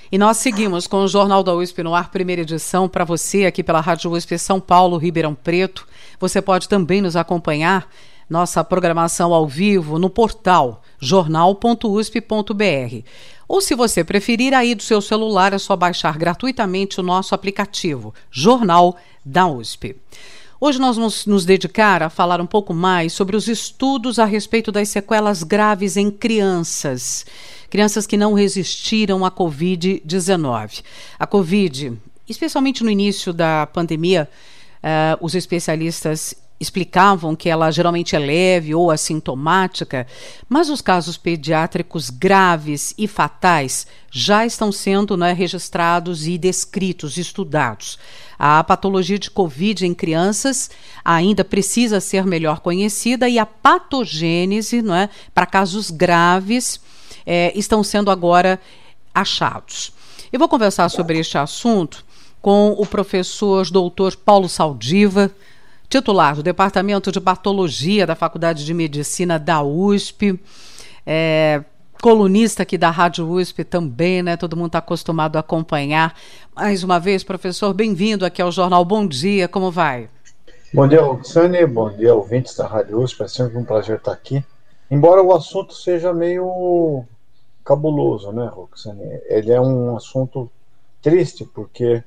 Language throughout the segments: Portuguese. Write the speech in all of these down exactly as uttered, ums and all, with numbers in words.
E nós seguimos com o Jornal da U S P no ar, primeira edição, para você aqui pela Rádio U S P São Paulo, Ribeirão Preto. Você pode também nos acompanhar, nossa programação ao vivo, no portal jornal ponto u s p ponto b r. Ou, se você preferir, aí do seu celular é só baixar gratuitamente o nosso aplicativo, Jornal da U S P. Hoje nós vamos nos dedicar a falar um pouco mais sobre os estudos a respeito das sequelas graves em crianças. Crianças que não resistiram à covid dezenove. A Covid, especialmente no início da pandemia, uh, os especialistas explicavam que ela geralmente é leve ou assintomática, mas os casos pediátricos graves e fatais já estão sendo, né, registrados e descritos, estudados. A patologia de Covid em crianças ainda precisa ser melhor conhecida e a patogênese, não é, para casos graves é, estão sendo agora achados. Eu vou conversar sobre este assunto com o professor doutor Paulo Saldiva, titular do Departamento de Patologia da Faculdade de Medicina da U S P, é, colunista aqui da Rádio U S P também, né? Todo mundo está acostumado a acompanhar. Mais uma vez, professor, bem-vindo aqui ao Jornal. Bom dia, como vai? Bom dia, Roxane, bom dia, ouvintes da Rádio U S P, é sempre um prazer estar aqui. Embora o assunto seja meio cabuloso, né, Roxane? Ele é um assunto triste, porque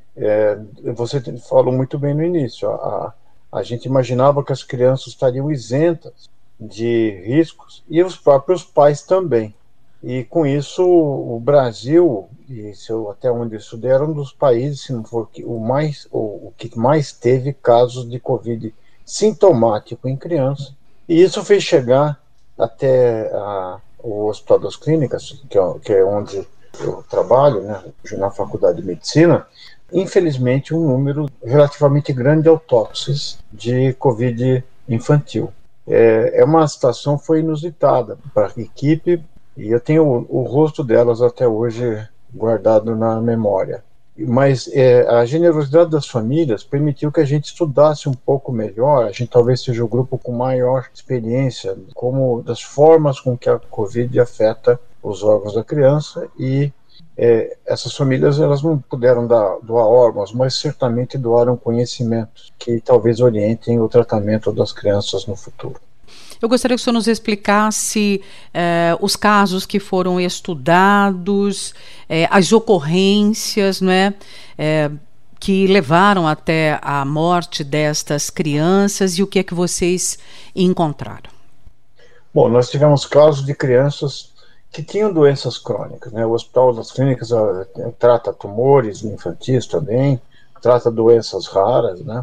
é, você falou muito bem no início, a, a gente imaginava que as crianças estariam isentas de riscos e os próprios pais também. E com isso o Brasil, e se eu, até onde eu estudei, era um dos países, se não for o, mais, o, o que mais teve casos de Covid sintomático em criança. E isso fez chegar até a, o Hospital das Clínicas, que é, que é onde eu trabalho, né, na Faculdade de Medicina, infelizmente um número relativamente grande de autópsias de Covid infantil. É, é uma situação que foi inusitada para a equipe, e eu tenho o, o rosto delas até hoje guardado na memória. Mas é, a generosidade das famílias permitiu que a gente estudasse um pouco melhor, a gente talvez seja o grupo com maior experiência, como das formas com que a Covid afeta os órgãos da criança, e É, essas famílias elas não puderam dar, doar órgãos, mas certamente doaram conhecimentos que talvez orientem o tratamento das crianças no futuro. Eu gostaria que o senhor nos explicasse eh, os casos que foram estudados, eh, as ocorrências, não é, eh, que levaram até a morte destas crianças e o que é que vocês encontraram. Bom, nós tivemos casos de crianças que tinham doenças crônicas, né? O Hospital das Clínicas uh, trata tumores infantis também, trata doenças raras, né?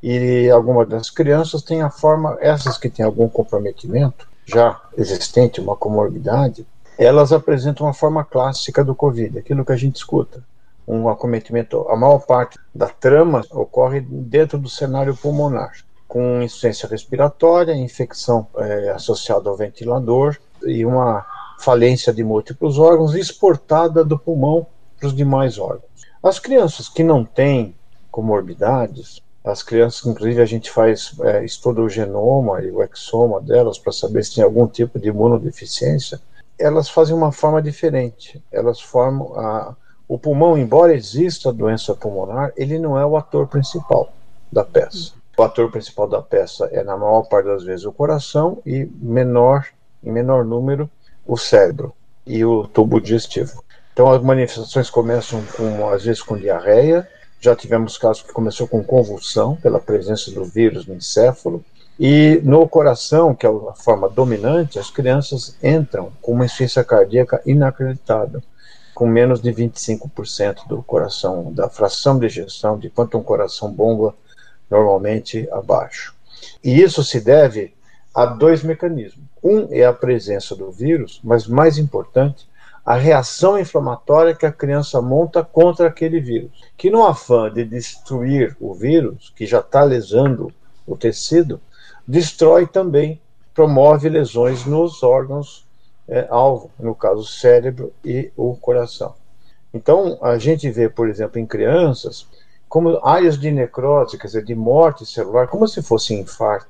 E algumas das crianças têm a forma, essas que têm algum comprometimento já existente, uma comorbidade, elas apresentam uma forma clássica do Covid, aquilo que a gente escuta, um acometimento, a maior parte da trama ocorre dentro do cenário pulmonar, com insuficiência respiratória, infecção é, associada ao ventilador e uma falência de múltiplos órgãos exportada do pulmão para os demais órgãos. As crianças que não têm comorbidades, as crianças, inclusive a gente faz, é, estuda o genoma e o exoma delas para saber se tem algum tipo de imunodeficiência, elas fazem uma forma diferente. Elas formam, a, o pulmão, embora exista a doença pulmonar, ele não é o ator principal da peça. O ator principal da peça é, na maior parte das vezes, o coração e menor, em menor número, o cérebro e o tubo digestivo. Então as manifestações começam com, às vezes com diarreia, já tivemos casos que começou com convulsão pela presença do vírus no encéfalo, e no coração, que é a forma dominante, as crianças entram com uma insuficiência cardíaca inacreditável, com menos de vinte e cinco por cento do coração, da fração de ejeção, de quanto um coração bomba normalmente abaixo. E isso se deve há dois mecanismos. Um é a presença do vírus, mas mais importante, a reação inflamatória que a criança monta contra aquele vírus, que no afã de destruir o vírus, que já está lesando o tecido, destrói também, promove lesões nos órgãos é, alvo, no caso o cérebro e o coração. Então a gente vê, por exemplo, em crianças, como áreas de necrose, quer dizer, de morte celular, como se fosse infarto,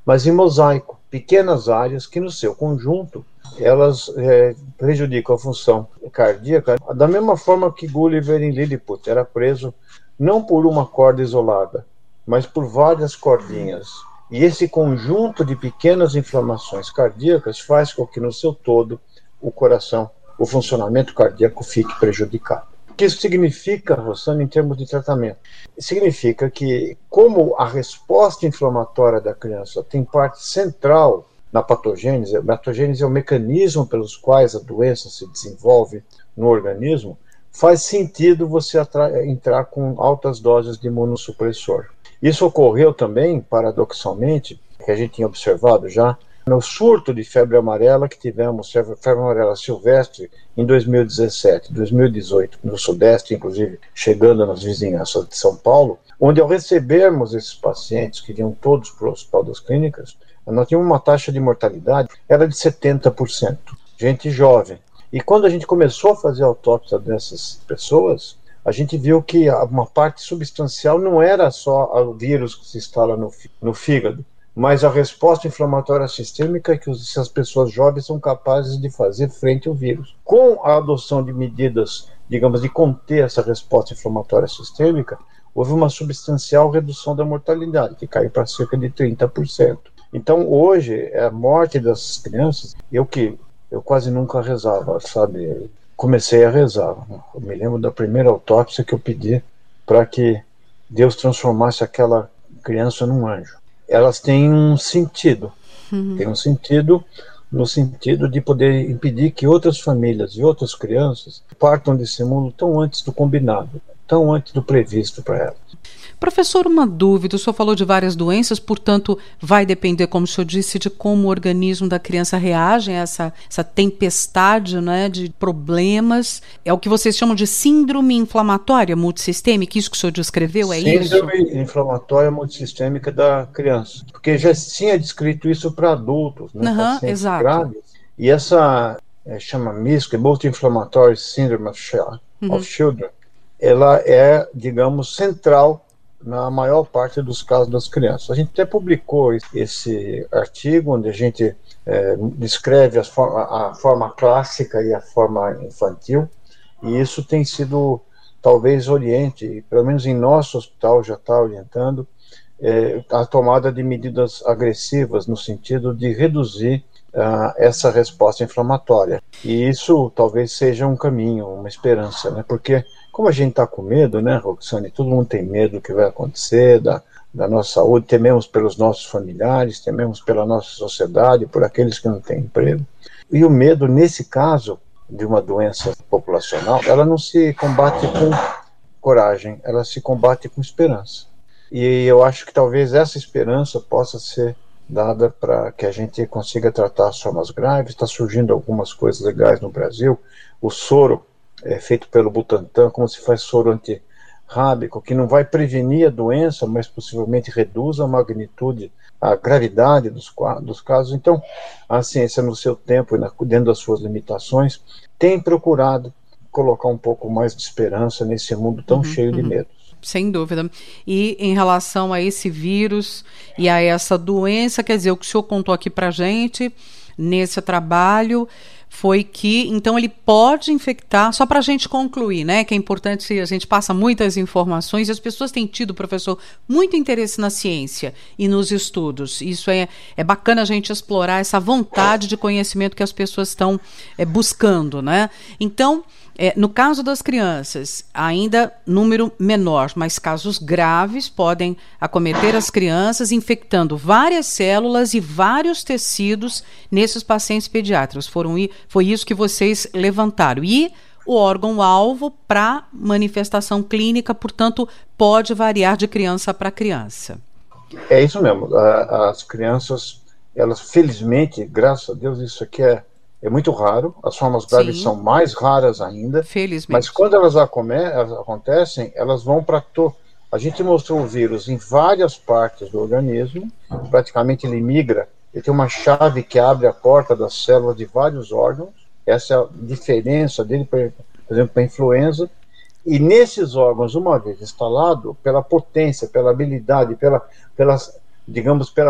mas em mosaico, pequenas áreas que no seu conjunto elas é, prejudicam a função cardíaca, da mesma forma que Gulliver em Lilliput era preso não por uma corda isolada, mas por várias cordinhas. E esse conjunto de pequenas inflamações cardíacas faz com que no seu todo o coração, o funcionamento cardíaco fique prejudicado. O que isso significa, Rossana, em termos de tratamento? Significa que, como a resposta inflamatória da criança tem parte central na patogênese, a patogênese é o mecanismo pelos quais a doença se desenvolve no organismo, faz sentido você entrar com altas doses de imunossupressor. Isso ocorreu também, paradoxalmente, que a gente tinha observado já, no surto de febre amarela que tivemos, febre amarela silvestre, em dois mil e dezessete, dois mil e dezoito, no Sudeste, inclusive, chegando nas vizinhanças de São Paulo, onde ao recebermos esses pacientes, que iam todos para o Hospital das Clínicas, nós tínhamos uma taxa de mortalidade, era de setenta por cento, gente jovem. E quando a gente começou a fazer a autópsia dessas pessoas, a gente viu que uma parte substancial não era só o vírus que se instala no, no fígado, mas a resposta inflamatória sistêmica que as pessoas jovens são capazes de fazer frente ao vírus. Com a adoção de medidas, digamos, de conter essa resposta inflamatória sistêmica, houve uma substancial redução da mortalidade, que caiu para cerca de trinta por cento. Então, hoje, a morte dessas crianças, eu que eu quase nunca rezava, sabe? Comecei a rezar. Eu me lembro da primeira autópsia que eu pedi para que Deus transformasse aquela criança num anjo. Elas têm um sentido, uhum. Tem um sentido no sentido de poder impedir que outras famílias e outras crianças partam desse mundo tão antes do combinado, tão antes do previsto para elas. Professor, uma dúvida, o senhor falou de várias doenças, portanto, vai depender, como o senhor disse, de como o organismo da criança reage a essa, essa tempestade, né, de problemas. É o que vocês chamam de síndrome inflamatória multissistêmica, isso que o senhor descreveu, é síndrome isso? Síndrome inflamatória multissistêmica da criança, porque já tinha descrito isso para adultos, né, uhum, pacientes exato. graves, e essa, é, chama M I S C, Multi-Inflammatory Syndrome of, uhum. of Children, ela é, digamos, central na maior parte dos casos das crianças. A gente até publicou esse artigo onde a gente é, descreve as forma, a forma clássica e a forma infantil, e isso tem sido, talvez, oriente, pelo menos em nosso hospital já está orientando, é, a tomada de medidas agressivas no sentido de reduzir uh, essa resposta inflamatória. E isso talvez seja um caminho, uma esperança, né? Porque como a gente está com medo, né, Roxane? Todo mundo tem medo do que vai acontecer, da, da nossa saúde, tememos pelos nossos familiares, tememos pela nossa sociedade, por aqueles que não têm emprego. E o medo, nesse caso, de uma doença populacional, ela não se combate com coragem, ela se combate com esperança. E eu acho que talvez essa esperança possa ser dada para que a gente consiga tratar as formas graves. Está surgindo algumas coisas legais no Brasil, o soro é feito pelo Butantan, como se faz soro antirrábico, que não vai prevenir a doença, mas possivelmente reduz a magnitude, a gravidade dos, dos casos. Então, a ciência, no seu tempo e na, dentro das suas limitações, tem procurado colocar um pouco mais de esperança nesse mundo tão uhum, cheio uhum. de medos. Sem dúvida. E em relação a esse vírus e a essa doença, quer dizer, o que o senhor contou aqui para a gente nesse trabalho foi que, então, ele pode infectar, só para a gente concluir, né, que é importante, a gente passa muitas informações e as pessoas têm tido, professor, muito interesse na ciência e nos estudos. Isso é, é bacana a gente explorar essa vontade de conhecimento que as pessoas estão é, buscando, né? Então, É, no caso das crianças, ainda número menor, mas casos graves podem acometer as crianças, infectando várias células e vários tecidos nesses pacientes pediátricos. Foram, foi isso que vocês levantaram. E o órgão-alvo para manifestação clínica, portanto, pode variar de criança para criança. É isso mesmo. As crianças, elas, felizmente, graças a Deus, isso aqui é É muito raro, as formas graves Sim. são mais raras ainda, Felizmente. Mas quando elas, acome, elas acontecem, elas vão para... To... A gente mostrou o vírus em várias partes do organismo, praticamente ele migra, ele tem uma chave que abre a porta das células de vários órgãos, essa é a diferença dele, por exemplo, para a influenza, e nesses órgãos, uma vez instalado, pela potência, pela habilidade, pela, pela digamos, pela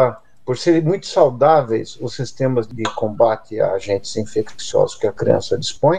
por serem muito saudáveis os sistemas de combate a agentes infecciosos que a criança dispõe,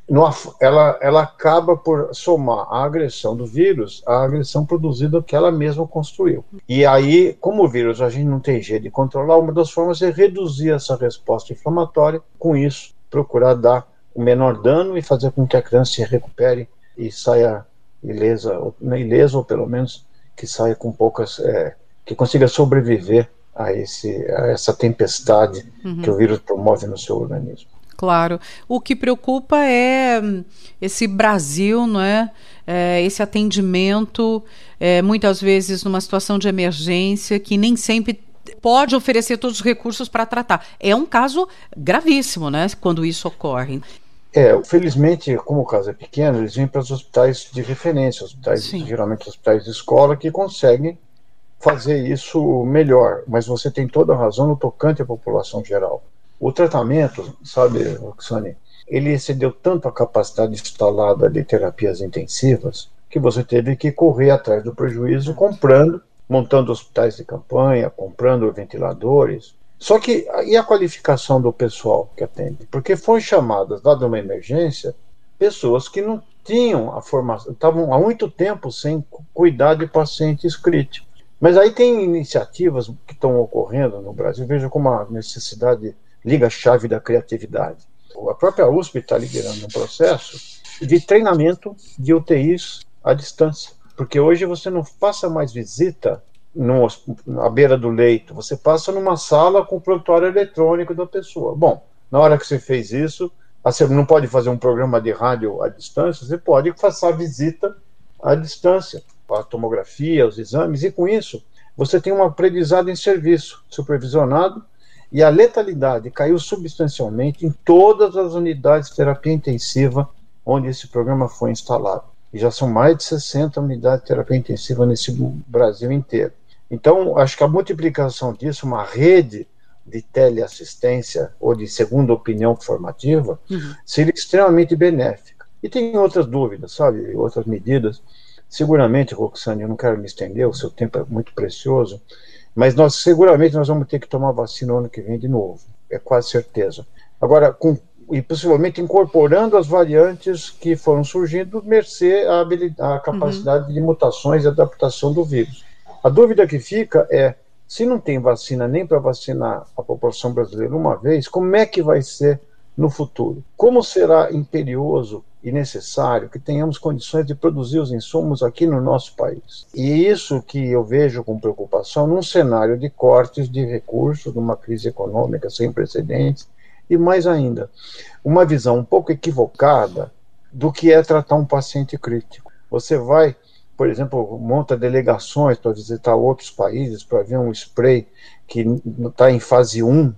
ela, ela acaba por somar a agressão do vírus à agressão produzida que ela mesma construiu. E aí, como o vírus a gente não tem jeito de controlar, uma das formas é reduzir essa resposta inflamatória, com isso procurar dar o menor dano e fazer com que a criança se recupere e saia ilesa, ou, ilesa, ou pelo menos que saia com poucas, é, que consiga sobreviver a, esse, a essa tempestade uhum. que o vírus promove no seu organismo. Claro. O que preocupa é esse Brasil, não é? É, esse atendimento, é, muitas vezes numa situação de emergência, que nem sempre pode oferecer todos os recursos para tratar. É um caso gravíssimo, né, quando isso ocorre. É, felizmente, como o caso é pequeno, eles vêm para os hospitais de referência, hospitais, geralmente hospitais de escola, que conseguem fazer isso melhor. Mas você tem toda a razão no tocante à população geral. O tratamento, sabe, Roxane, ele excedeu tanto a capacidade instalada de terapias intensivas que você teve que correr atrás do prejuízo comprando, montando hospitais de campanha, comprando ventiladores. Só que, e a qualificação do pessoal que atende? Porque foram chamadas, dada uma emergência, pessoas que não tinham a formação, estavam há muito tempo sem cuidar de pacientes críticos. Mas aí tem iniciativas que estão ocorrendo no Brasil, veja como a necessidade liga a chave da criatividade. A própria U S P está liderando um processo de treinamento de U T Is à distância, porque hoje você não passa mais visita no, à beira do leito, você passa numa sala com o prontuário eletrônico da pessoa. Bom, na hora que você fez isso, você não pode fazer um programa de rádio à distância, você pode fazer a visita à distância, a tomografia, os exames, e com isso você tem um aprendizado em serviço, supervisionado, e a letalidade caiu substancialmente em todas as unidades de terapia intensiva onde esse programa foi instalado. E já são mais de sessenta unidades de terapia intensiva nesse Brasil inteiro. Então, acho que a multiplicação disso, uma rede de teleassistência ou de segunda opinião formativa, uhum. seria extremamente benéfica. E tem outras dúvidas, sabe? Outras medidas. Seguramente, Roxane, eu não quero me estender, o seu tempo é muito precioso, mas nós seguramente nós vamos ter que tomar vacina no ano que vem de novo, é quase certeza. Agora, com, e possivelmente incorporando as variantes que foram surgindo, mercê a, habilidade, a capacidade uhum. de mutações e adaptação do vírus. A dúvida que fica é, se não tem vacina nem para vacinar a população brasileira uma vez, como é que vai ser no futuro? Como será imperioso e necessário que tenhamos condições de produzir os insumos aqui no nosso país? E isso que eu vejo com preocupação num cenário de cortes de recursos, numa crise econômica sem precedentes, e mais ainda, uma visão um pouco equivocada do que é tratar um paciente crítico. Você vai, por exemplo, monta delegações para visitar outros países, para ver um spray que está em fase um,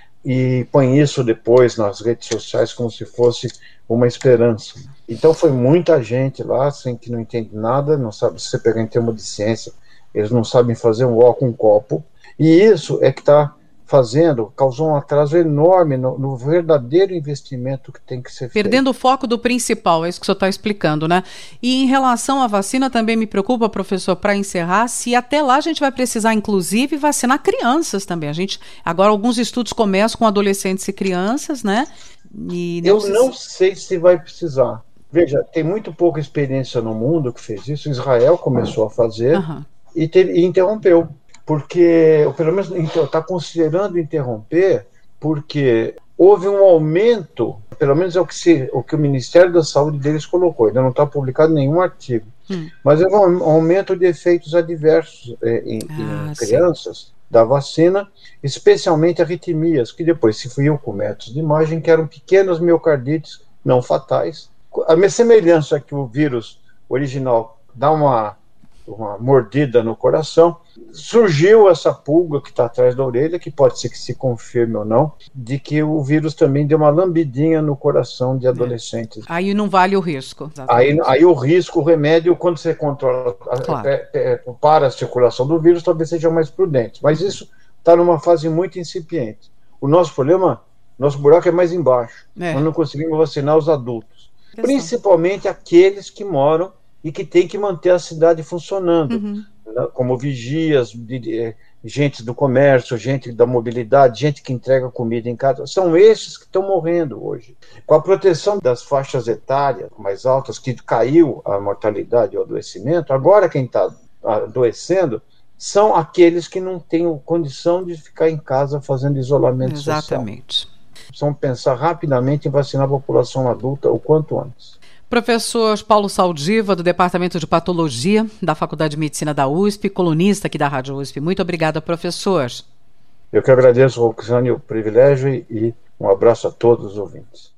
e põe isso depois nas redes sociais como se fosse uma esperança. Então foi muita gente lá, assim, que não entende nada, não sabe, se você pegar em termos de ciência, eles não sabem fazer um ó com um copo, e isso é que está fazendo, causou um atraso enorme no, no verdadeiro investimento que tem que ser feito. Perdendo o foco do principal, é isso que o senhor está explicando, né? E em relação à vacina, também me preocupa, professor, para encerrar, se até lá a gente vai precisar, inclusive, vacinar crianças também. A gente, agora alguns estudos começam com adolescentes e crianças, né? E não Eu sei não se... sei se vai precisar. Veja, tem muito pouca experiência no mundo que fez isso. Israel começou a fazer uhum. e, teve, e interrompeu. Porque, ou pelo menos está considerando interromper, porque houve um aumento, pelo menos é o que, se, o, que o Ministério da Saúde deles colocou, ainda não está publicado nenhum artigo, hum. mas houve um aumento de efeitos adversos é, em, ah, em crianças da vacina, especialmente arritmias, que depois se viu com métodos de imagem, que eram pequenas miocardites não fatais. A minha semelhança é que o vírus original dá uma... uma mordida no coração, surgiu essa pulga que está atrás da orelha, que pode ser que se confirme ou não, de que o vírus também deu uma lambidinha no coração de adolescentes. É. Aí não vale o risco. Aí, aí o risco, o remédio, quando você controla, claro. é, é, para a circulação do vírus, talvez seja mais prudente. Mas isso está numa fase muito incipiente. O nosso problema, nosso buraco é mais embaixo. É. Nós não conseguimos vacinar os adultos. Principalmente aqueles que moram e que tem que manter a cidade funcionando. Uhum. como vigias, de, de, gente do comércio, gente da mobilidade, gente que entrega comida em casa. São esses que estão morrendo hoje. Com a proteção das faixas etárias mais altas, que caiu a mortalidade e o adoecimento, agora quem está adoecendo são aqueles que não têm condição de ficar em casa fazendo isolamento social. Exatamente. Precisamos pensar rapidamente em vacinar a população adulta o quanto antes. Professor Paulo Saldiva, do Departamento de Patologia da Faculdade de Medicina da U S P, colunista aqui da Rádio U S P. Muito obrigada, professor. Eu que agradeço, Roxane, o privilégio e um abraço a todos os ouvintes.